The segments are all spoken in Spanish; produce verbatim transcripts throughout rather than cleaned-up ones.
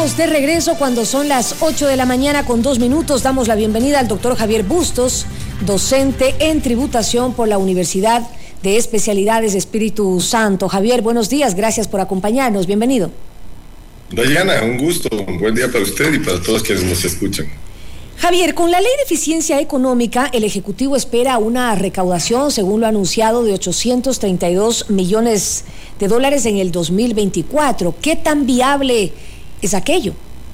Estamos de regreso cuando son las ocho de la mañana con dos minutos. Damos la bienvenida al doctor Javier Bustos, docente en tributación por la Universidad de Especialidades Espíritu Santo. Javier, buenos días, gracias por acompañarnos, bienvenido. Dayana, un gusto, un buen día para usted y para todos quienes nos escuchan. Javier, con la Ley de Eficiencia Económica, el Ejecutivo espera una recaudación, según lo anunciado, de ochocientos treinta y dos millones de dólares en el dos mil veinticuatro. ¿Qué tan viable es aquello?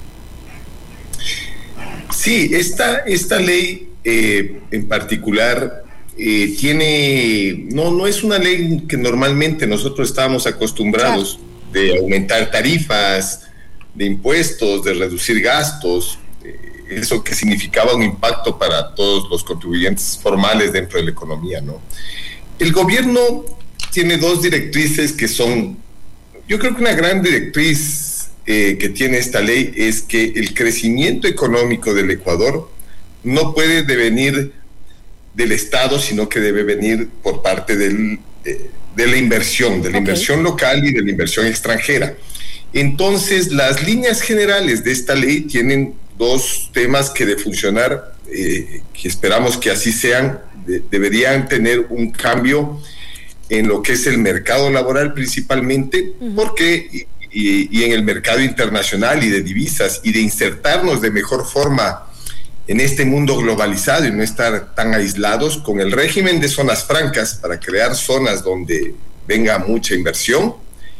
Sí, esta, esta ley eh, en particular eh, tiene, no, no es una ley que normalmente nosotros estábamos acostumbrados claro. de aumentar tarifas, de impuestos, de reducir gastos, eh, eso que significaba un impacto para todos los contribuyentes formales dentro de la economía, ¿no? El gobierno tiene dos directrices que son, yo creo que una gran directriz Eh, que tiene esta ley es que el crecimiento económico del Ecuador no puede devenir del Estado, sino que debe venir por parte del, eh, de la inversión, de la okay. inversión local y de la inversión extranjera. Entonces, las líneas generales de esta ley tienen dos temas que de funcionar, eh, que esperamos que así sean, de, deberían tener un cambio en lo que es el mercado laboral principalmente, uh-huh. porque... Y, y en el mercado internacional y de divisas y de insertarnos de mejor forma en este mundo globalizado y no estar tan aislados con el régimen de zonas francas para crear zonas donde venga mucha inversión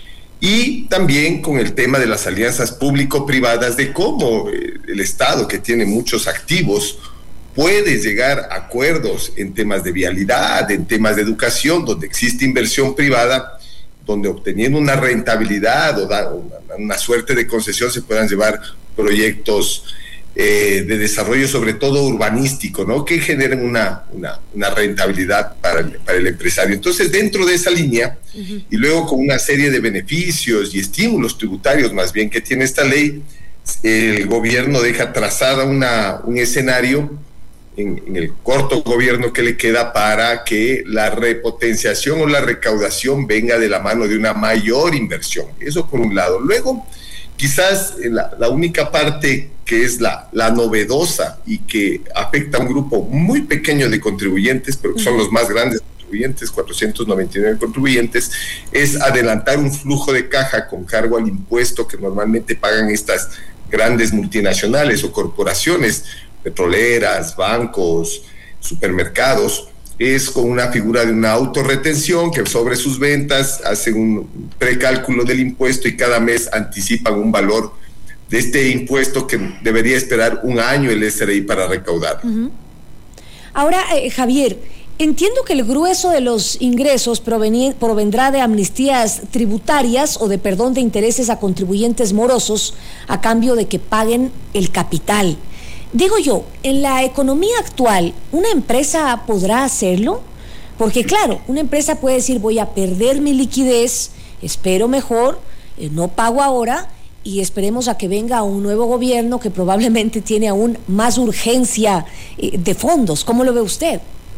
y también con el tema de las alianzas público-privadas de cómo el Estado, que tiene muchos activos, puede llegar a acuerdos en temas de vialidad, en temas de educación, donde existe inversión privada, donde obteniendo una rentabilidad o da una, una suerte de concesión se puedan llevar proyectos eh, de desarrollo, sobre todo urbanístico, ¿no? Que generen una, una, una rentabilidad para el, para el empresario. Entonces, dentro de esa línea, uh-huh. y luego con una serie de beneficios y estímulos tributarios más bien que tiene esta ley, el gobierno deja trazada una, un escenario En, en el corto gobierno que le queda para que la repotenciación o la recaudación venga de la mano de una mayor inversión. Eso por un lado. Luego, quizás la, la única parte que es la, la novedosa y que afecta a un grupo muy pequeño de contribuyentes, pero que son los más grandes contribuyentes, cuatrocientos noventa y nueve contribuyentes, es adelantar un flujo de caja con cargo al impuesto que normalmente pagan estas grandes multinacionales o corporaciones petroleras, bancos, supermercados, es con una figura de una autorretención que sobre sus ventas hace un precálculo del impuesto y cada mes anticipan un valor de este impuesto que debería esperar un año el S R I para recaudar. Uh-huh. Ahora, eh, Javier, entiendo que el grueso de los ingresos proveni- provendrá de amnistías tributarias o de perdón de intereses a contribuyentes morosos a cambio de que paguen el capital. Digo yo, en la economía actual, ¿una empresa podrá hacerlo? Porque claro, una empresa puede decir, voy a perder mi liquidez, espero mejor, eh, no pago ahora y esperemos a que venga un nuevo gobierno que probablemente tiene aún más urgencia eh, de fondos. ¿Cómo lo ve usted?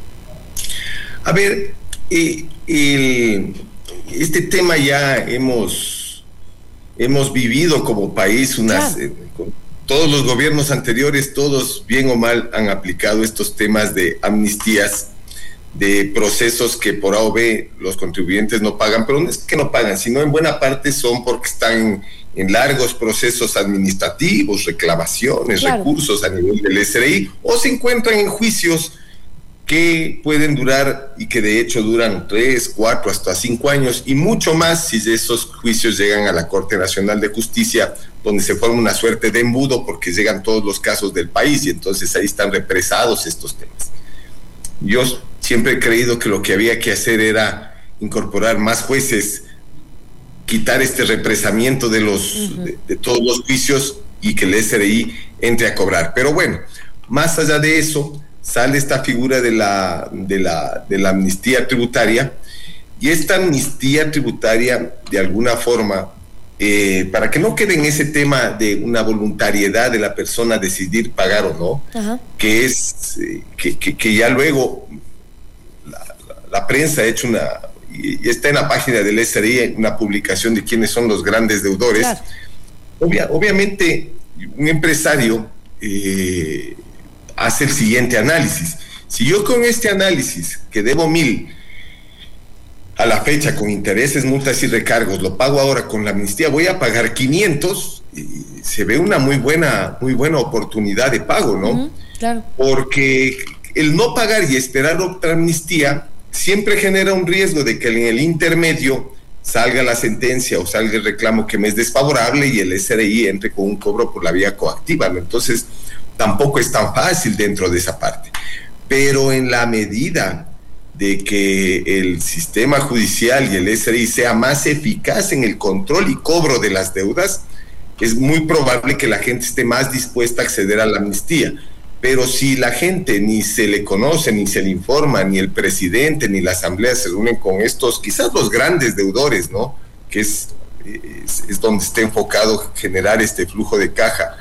A ver, eh, el, este tema ya hemos, hemos vivido como país unas... Claro. Eh, Todos los gobiernos anteriores, todos bien o mal han aplicado estos temas de amnistías, de procesos que por A o B los contribuyentes no pagan, pero no es que no pagan, sino en buena parte son porque están en largos procesos administrativos, reclamaciones, claro. recursos a nivel del S R I, o se encuentran en juicios que pueden durar y que de hecho duran tres, cuatro, hasta cinco años y mucho más si esos juicios llegan a la Corte Nacional de Justicia, donde se forma una suerte de embudo porque llegan todos los casos del país y entonces ahí están represados estos temas. Yo siempre he creído que lo que había que hacer era incorporar más jueces, quitar este represamiento de los uh-huh. de, de todos los juicios y que el S R I entre a cobrar. Pero bueno, más allá de eso, sale esta figura de la, de la, de la amnistía tributaria, y esta amnistía tributaria, de alguna forma, eh, para que no quede en ese tema de una voluntariedad de la persona decidir pagar o no, uh-huh. que es eh, que, que, que ya luego la, la, la prensa ha hecho una, y está en la página del S R I, una publicación de quiénes son los grandes deudores, claro. obvia, obviamente un empresario eh, hace el siguiente análisis. Si yo con este análisis, que debo mil a la fecha con intereses, multas y recargos, lo pago ahora con la amnistía, voy a pagar quinientos, y se ve una muy buena, muy buena oportunidad de pago, ¿no? Uh-huh, claro. Porque el no pagar y esperar otra amnistía siempre genera un riesgo de que en el intermedio salga la sentencia o salga el reclamo que me es desfavorable y el S R I entre con un cobro por la vía coactiva, ¿no? Entonces tampoco es tan fácil dentro de esa parte. Pero en la medida de que el sistema judicial y el S R I sea más eficaz en el control y cobro de las deudas, es muy probable que la gente esté más dispuesta a acceder a la amnistía. Pero si la gente ni se le conoce, ni se le informa, ni el presidente, ni la asamblea se reúnen con estos, quizás los grandes deudores, ¿no? Que es, es, es donde está enfocado generar este flujo de caja.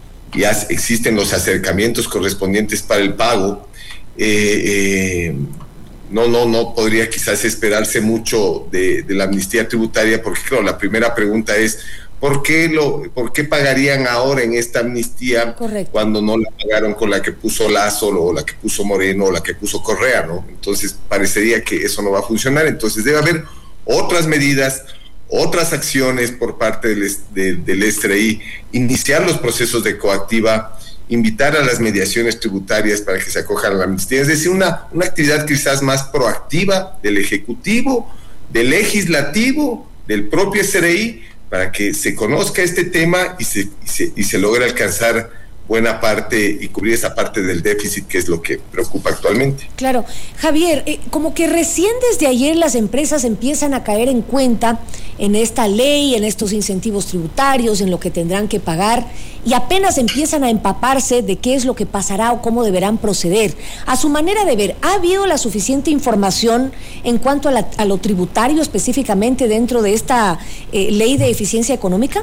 Ya existen los acercamientos correspondientes para el pago. Eh, eh, no, no, no podría quizás esperarse mucho de, de la amnistía tributaria, porque claro, la primera pregunta es, ¿por qué, lo, ¿por qué pagarían ahora en esta amnistía? Correcto. Cuando no la pagaron con la que puso Lazo o la que puso Moreno o la que puso Correa, ¿no? Entonces parecería que eso no va a funcionar. Entonces debe haber otras medidas, otras acciones por parte del, de, del S R I, iniciar los procesos de coactiva, invitar a las mediaciones tributarias para que se acojan a la amnistía, es decir, una, una actividad quizás más proactiva del Ejecutivo, del Legislativo, del propio S R I, para que se conozca este tema y se, y se, y se logre alcanzar buena parte y cubrir esa parte del déficit que es lo que preocupa actualmente. Claro. Javier, eh, como que recién desde ayer las empresas empiezan a caer en cuenta en esta ley, en estos incentivos tributarios, en lo que tendrán que pagar, y apenas empiezan a empaparse de qué es lo que pasará o cómo deberán proceder. A su manera de ver, ¿ha habido la suficiente información en cuanto a, la, a lo tributario específicamente dentro de esta eh, ley de eficiencia económica?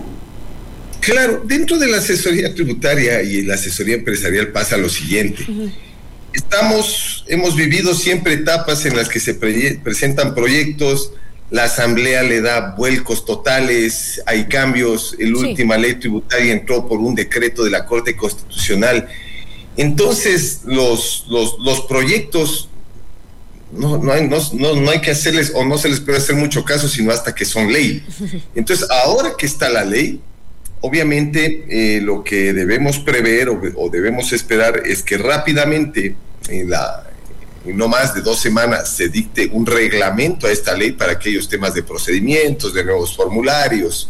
Claro, dentro de la asesoría tributaria y la asesoría empresarial pasa lo siguiente. Uh-huh. Estamos, hemos vivido siempre etapas en las que se pre- presentan proyectos, la asamblea le da vuelcos totales, hay cambios, la sí. última ley tributaria entró por un decreto de la Corte Constitucional. Entonces, los, los, los proyectos no, no, hay, no, no, no hay que hacerles, o no se les puede hacer mucho caso, sino hasta que son ley. Entonces, ahora que está la ley, obviamente eh, lo que debemos prever o, o debemos esperar es que rápidamente, en, la, en no más de dos semanas, se dicte un reglamento a esta ley para aquellos temas de procedimientos, de nuevos formularios,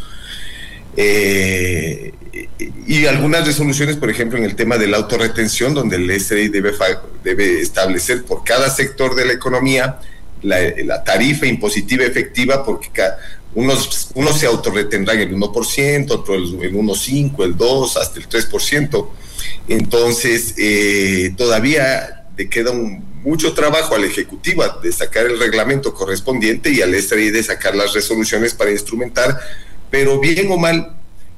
eh, y algunas resoluciones, por ejemplo, en el tema de la autorretención, donde el S R I debe, debe establecer por cada sector de la economía la, la tarifa impositiva efectiva, porque cada Unos, unos se autorretendrán el uno por ciento, otro el, el uno punto cinco por ciento, el dos por ciento, hasta el tres por ciento. Entonces, eh, todavía le queda un, mucho trabajo al Ejecutivo de sacar el reglamento correspondiente y al S R I de sacar las resoluciones para instrumentar, pero bien o mal,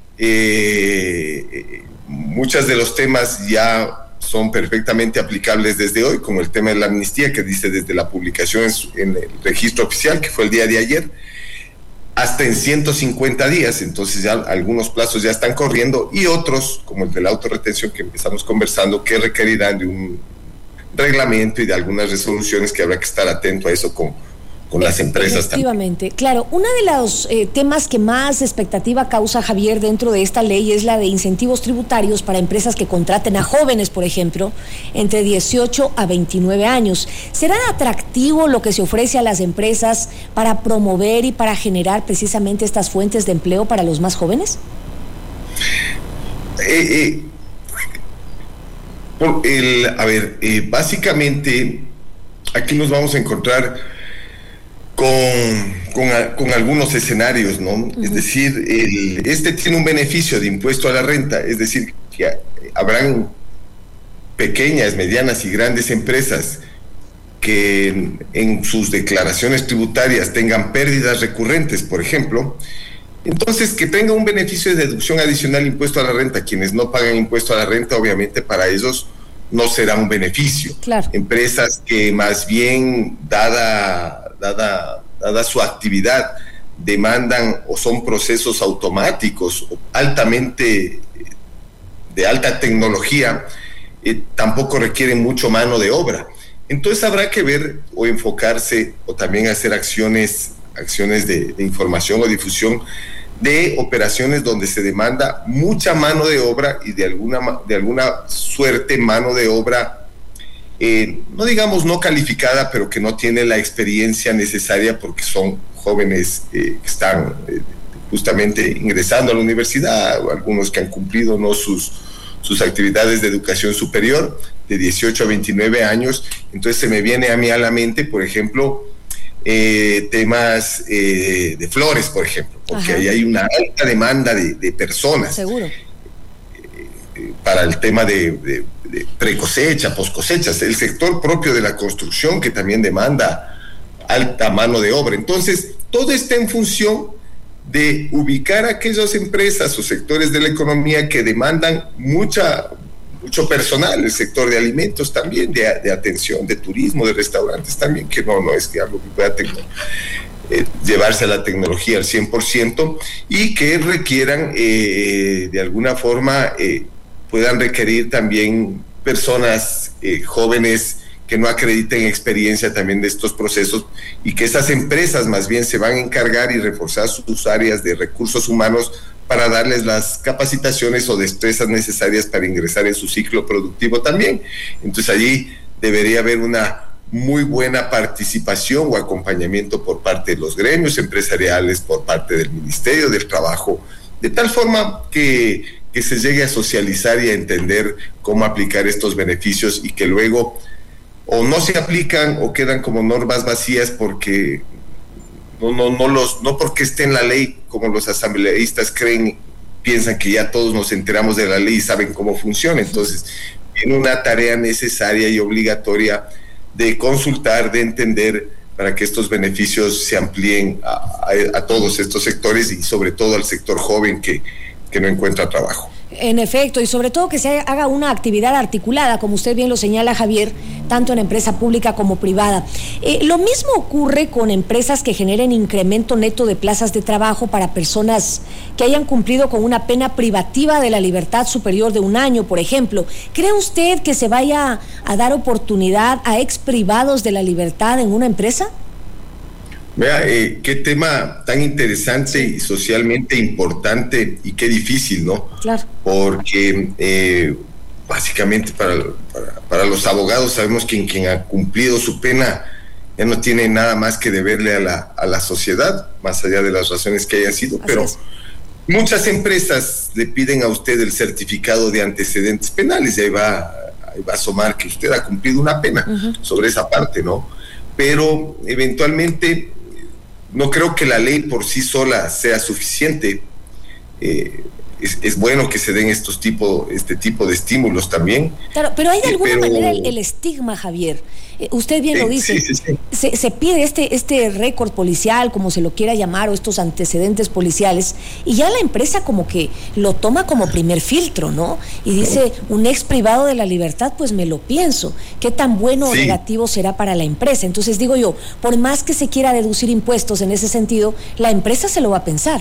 eh, muchos de los temas ya son perfectamente aplicables desde hoy, como el tema de la amnistía, que dice desde la publicación en, en el registro oficial, que fue el día de ayer, hasta en ciento cincuenta días, entonces ya algunos plazos ya están corriendo, y otros, como el de la autorretención que empezamos conversando, que requerirán de un reglamento y de algunas resoluciones que habrá que estar atento a eso con, con las empresas. Efectivamente, también. Claro, uno de los eh, temas que más expectativa causa, Javier, dentro de esta ley es la de incentivos tributarios para empresas que contraten a jóvenes, por ejemplo, entre dieciocho a veintinueve años. ¿Será atractivo lo que se ofrece a las empresas para promover y para generar precisamente estas fuentes de empleo para los más jóvenes? Eh, eh, por el, a ver, eh, básicamente aquí nos vamos a encontrar Con, con, con algunos escenarios, ¿no? Uh-huh. Es decir, el, este tiene un beneficio de impuesto a la renta, es decir, que habrán pequeñas, medianas y grandes empresas que en, en sus declaraciones tributarias tengan pérdidas recurrentes, por ejemplo. Entonces, que tenga un beneficio de deducción adicional de impuesto a la renta. Quienes no pagan impuesto a la renta, obviamente para ellos no será un beneficio. Claro. Empresas que más bien, dada Dada, dada su actividad, demandan o son procesos automáticos, altamente de alta tecnología, eh, tampoco requieren mucho mano de obra. Entonces habrá que ver o enfocarse o también hacer acciones, acciones de, de información o difusión de operaciones donde se demanda mucha mano de obra y de alguna, de alguna suerte mano de obra, eh, no digamos no calificada, pero que no tiene la experiencia necesaria porque son jóvenes eh, que están eh, justamente ingresando a la universidad, o algunos que han cumplido no sus, sus actividades de educación superior, de dieciocho a veintinueve años. Entonces se me viene a mí a la mente, por ejemplo, eh, temas eh, de flores, por ejemplo, porque Ajá. ahí hay una alta demanda de, de personas. Seguro. Eh, para el tema de, de, de precosecha, poscosechas, el sector propio de la construcción que también demanda alta mano de obra. Entonces, todo está en función de ubicar aquellas empresas o sectores de la economía que demandan mucha, mucho personal, el sector de alimentos también, de, de atención, de turismo, de restaurantes también, que no, no es que algo que pueda tener, eh, llevarse a la tecnología al cien por ciento, y que requieran eh, de alguna forma, eh, puedan requerir también personas eh, jóvenes que no acrediten experiencia también de estos procesos, y que esas empresas más bien se van a encargar y reforzar sus áreas de recursos humanos para darles las capacitaciones o destrezas necesarias para ingresar en su ciclo productivo también. Entonces allí debería haber una muy buena participación o acompañamiento por parte de los gremios empresariales, por parte del Ministerio del Trabajo, de tal forma que, que se llegue a socializar y a entender cómo aplicar estos beneficios, y que luego o no se aplican o quedan como normas vacías porque no, no, no, los, no porque esté en la ley, como los asambleístas creen, piensan que ya todos nos enteramos de la ley y saben cómo funciona. Entonces, tiene una tarea necesaria y obligatoria de consultar, de entender, para que estos beneficios se amplíen a, a, a todos estos sectores y sobre todo al sector joven que, que no encuentra trabajo. En efecto, y sobre todo que se haga una actividad articulada, como usted bien lo señala, Javier, tanto en empresa pública como privada. Eh, lo mismo ocurre con empresas que generen incremento neto de plazas de trabajo para personas que hayan cumplido con una pena privativa de la libertad superior de un año, por ejemplo. ¿Cree usted que se vaya a dar oportunidad a ex privados de la libertad en una empresa? Vea, eh, qué tema tan interesante y socialmente importante, y qué difícil, ¿no? Claro. Porque eh, básicamente para, para, para los abogados sabemos que quien ha cumplido su pena ya no tiene nada más que deberle a la, a la sociedad, más allá de las razones que hayan sido. Así pero es. Muchas empresas le piden a usted el certificado de antecedentes penales, y ahí va, ahí va a asomar que usted ha cumplido una pena uh-huh. sobre esa parte, ¿no? Pero eventualmente no creo que la ley por sí sola sea suficiente. Eh, es, es bueno que se den estos tipo, este tipo de estímulos también. Claro, pero hay de alguna pero, manera el, el estigma, Javier. Eh, usted bien eh, lo dice. Sí, sí, sí. Se, se pide este, este récord policial, como se lo quiera llamar, o estos antecedentes policiales, y ya la empresa como que lo toma como primer filtro, ¿no? Y dice, un ex privado de la libertad, pues me lo pienso. ¿Qué tan bueno sí. o negativo será para la empresa? Entonces digo yo, por más que se quiera deducir impuestos en ese sentido, la empresa se lo va a pensar.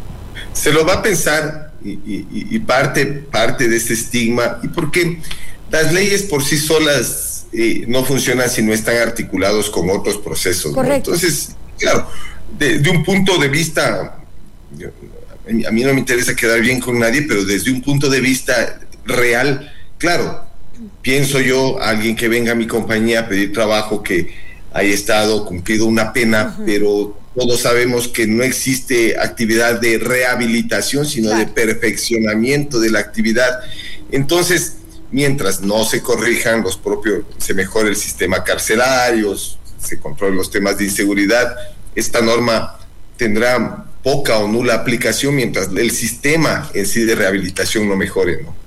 Se lo va a pensar, y, y, y parte, parte de ese estigma, y porque las leyes por sí solas eh, no funcionan si no están articulados con otros procesos, ¿no? Entonces, claro, de, de un punto de vista, yo, a mí no me interesa quedar bien con nadie, pero desde un punto de vista real, claro, pienso yo, alguien que venga a mi compañía a pedir trabajo, que haya estado, cumplido una pena, uh-huh. pero todos sabemos que no existe actividad de rehabilitación, sino claro. de perfeccionamiento de la actividad. Entonces, mientras no se corrijan los propios, se mejore el sistema carcelario, se controlen los temas de inseguridad, esta norma tendrá poca o nula aplicación mientras el sistema en sí de rehabilitación no mejore, ¿no?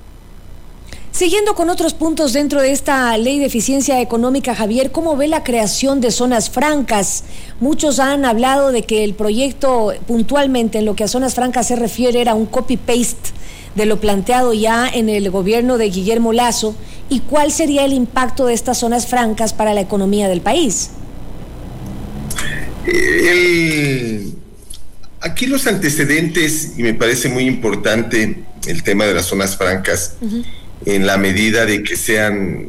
Siguiendo con otros puntos dentro de esta ley de eficiencia económica, Javier, ¿cómo ve la creación de zonas francas? Muchos han hablado de que el proyecto, puntualmente en lo que a zonas francas se refiere, era un copy-paste de lo planteado ya en el gobierno de Guillermo Lasso. ¿Y cuál sería el impacto de estas zonas francas para la economía del país? El, aquí los antecedentes, y me parece muy importante el tema de las zonas francas, uh-huh. en la medida de que sean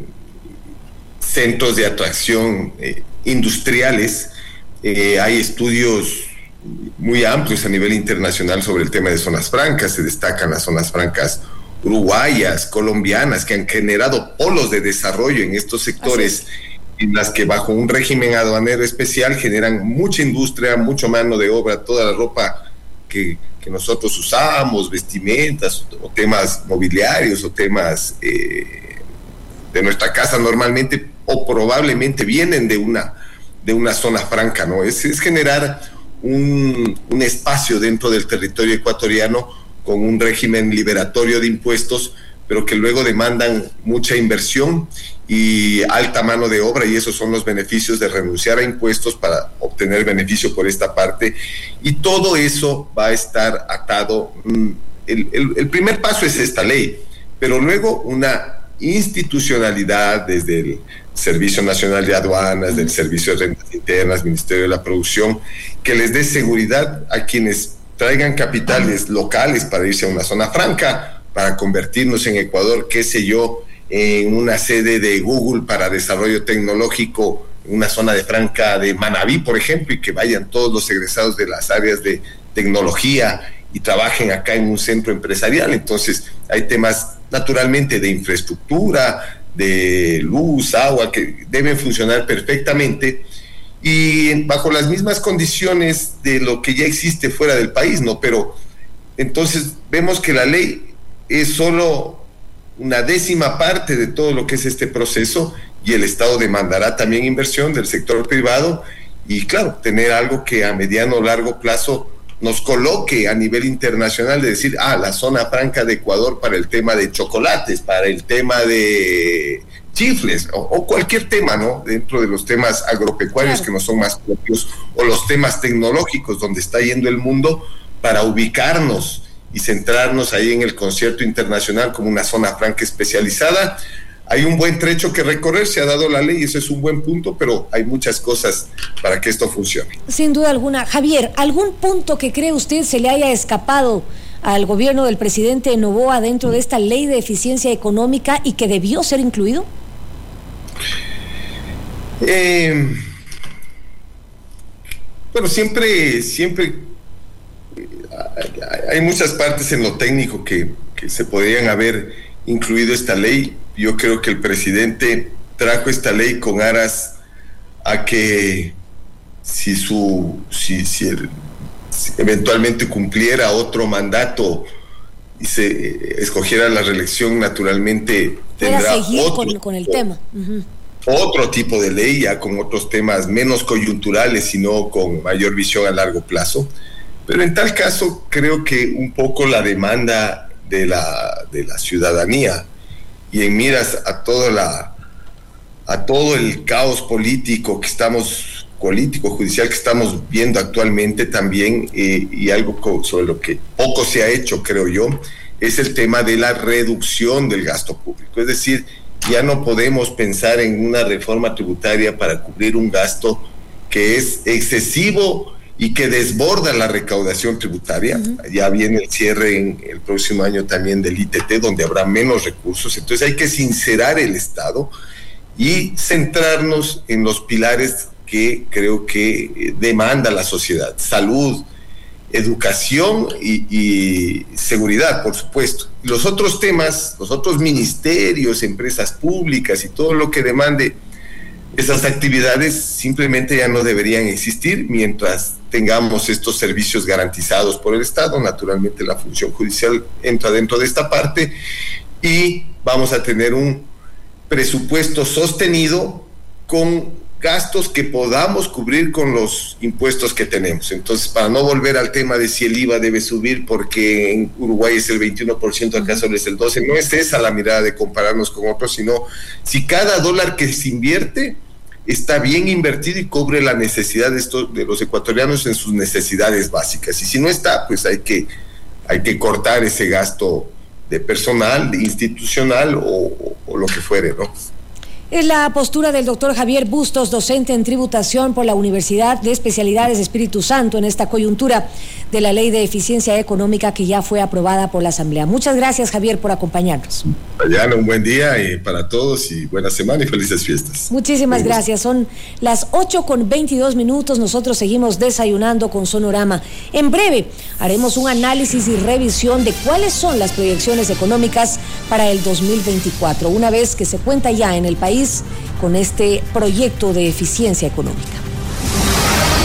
centros de atracción eh, industriales, eh, hay estudios muy amplios a nivel internacional sobre el tema de zonas francas. Se destacan las zonas francas uruguayas, colombianas, que han generado polos de desarrollo en estos sectores, en las que bajo un régimen aduanero especial generan mucha industria, mucho mano de obra, toda la ropa que, que nosotros usamos, vestimentas, o temas mobiliarios, o temas eh, de nuestra casa normalmente, o probablemente vienen de una, de una zona franca, ¿no? Es, es generar un, un espacio dentro del territorio ecuatoriano con un régimen liberatorio de impuestos, pero que luego demandan mucha inversión y alta mano de obra, y esos son los beneficios de renunciar a impuestos para obtener beneficio por esta parte, y todo eso va a estar atado. El, el, el primer paso es esta ley, pero luego una institucionalidad desde el Servicio Nacional de Aduanas, del Servicio de Rentas Internas, Ministerio de la Producción, que les dé seguridad a quienes traigan capitales locales para irse a una zona franca, para convertirnos en Ecuador, qué sé yo, en una sede de Google para desarrollo tecnológico, en una zona de franca de Manabí, por ejemplo, y que vayan todos los egresados de las áreas de tecnología y trabajen acá en un centro empresarial. Entonces hay temas naturalmente de infraestructura, de luz, agua, que deben funcionar perfectamente y bajo las mismas condiciones de lo que ya existe fuera del país, ¿no? Pero entonces vemos que la ley es solo una décima parte de todo lo que es este proceso, y el Estado demandará también inversión del sector privado y, claro, tener algo que a mediano o largo plazo nos coloque a nivel internacional, de decir, ah, la zona franca de Ecuador para el tema de chocolates, para el tema de chifles, o, o cualquier tema, ¿no? Dentro de los temas agropecuarios, claro, que no son más propios, o los temas tecnológicos, donde está yendo el mundo, para ubicarnos y centrarnos ahí en el concierto internacional como una zona franca especializada. Hay un buen trecho que recorrer, se ha dado la ley, eso es un buen punto, pero hay muchas cosas para que esto funcione. Sin duda alguna. Javier, ¿algún punto que cree usted se le haya escapado al gobierno del presidente Noboa dentro de esta ley de eficiencia económica y que debió ser incluido? Eh, bueno, siempre, siempre hay muchas partes en lo técnico que, que se podrían haber incluido esta ley. Yo creo que el presidente trajo esta ley con aras a que si su si, si, el, si eventualmente cumpliera otro mandato y se escogiera la reelección, naturalmente tendrá seguir otro, con, con el tema. Uh-huh. Otro tipo de ley, ya con otros temas menos coyunturales, sino con mayor visión a largo plazo. Pero en tal caso creo que un poco la demanda de la de la ciudadanía, y en miras a toda la a todo el caos político que estamos político judicial que estamos viendo actualmente también, eh, y algo co- sobre lo que poco se ha hecho, creo yo, es el tema de la reducción del gasto público. Es decir, ya no podemos pensar en una reforma tributaria para cubrir un gasto que es excesivo y que desborda la recaudación tributaria. Uh-huh. Ya viene el cierre en el próximo año también del I T T, donde habrá menos recursos. Entonces hay que sincerar el Estado y centrarnos en los pilares que creo que demanda la sociedad: salud, educación y, y seguridad, por supuesto. Los otros temas, los otros ministerios, empresas públicas y todo lo que demande esas actividades simplemente ya no deberían existir mientras tengamos estos servicios garantizados por el Estado. Naturalmente la función judicial entra dentro de esta parte y vamos a tener un presupuesto sostenido con gastos que podamos cubrir con los impuestos que tenemos. Entonces, para no volver al tema de si el I V A debe subir porque en Uruguay es el veintiuno por ciento, acá solo es el doce por ciento, no es esa la mirada de compararnos con otros, sino si cada dólar que se invierte está bien invertido y cubre la necesidad de, estos, de los ecuatorianos en sus necesidades básicas. Y si no está, pues hay que, hay que cortar ese gasto de personal, de institucional o, o, o lo que fuere, ¿no? Es la postura del doctor Javier Bustos, docente en tributación por la Universidad de Especialidades Espíritu Santo, en esta coyuntura de la Ley de Eficiencia Económica que ya fue aprobada por la Asamblea. Muchas gracias, Javier, por acompañarnos. Dayana, un buen día y para todos y buena semana y felices fiestas. Muchísimas gracias. Son las ocho con veintidós minutos. Nosotros seguimos desayunando con Sonorama. En breve haremos un análisis y revisión de cuáles son las proyecciones económicas para el dos mil veinticuatro, una vez que se cuenta ya en el país con este proyecto de eficiencia económica.